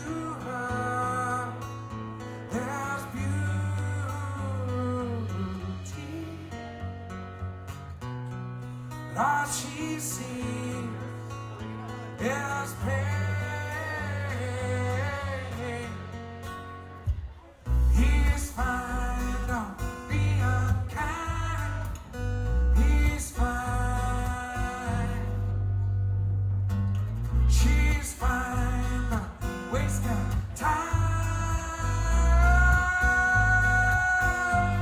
her, there's beauty. All she sees is pain. He's fine, don't be unkind. He's fine. She's fine, not wasting time.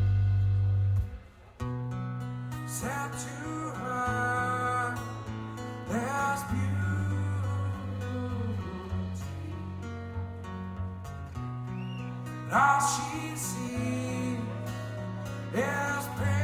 Said to her, there's beauty. All she sees is pain.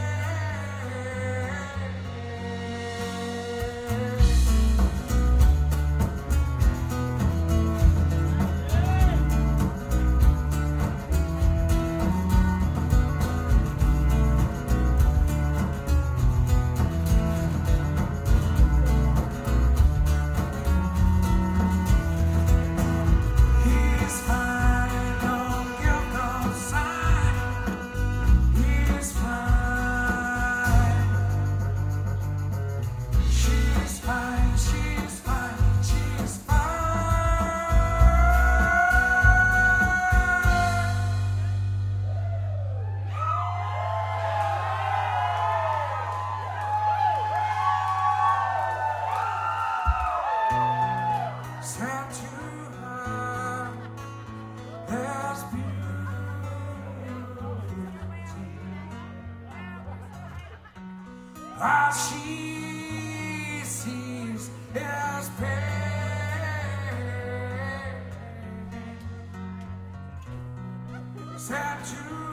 He's fine, don't give no sign. He's fine. She's fine, she's fine, she's fine. Said to her, there's beauty. All she sees is pain. Said to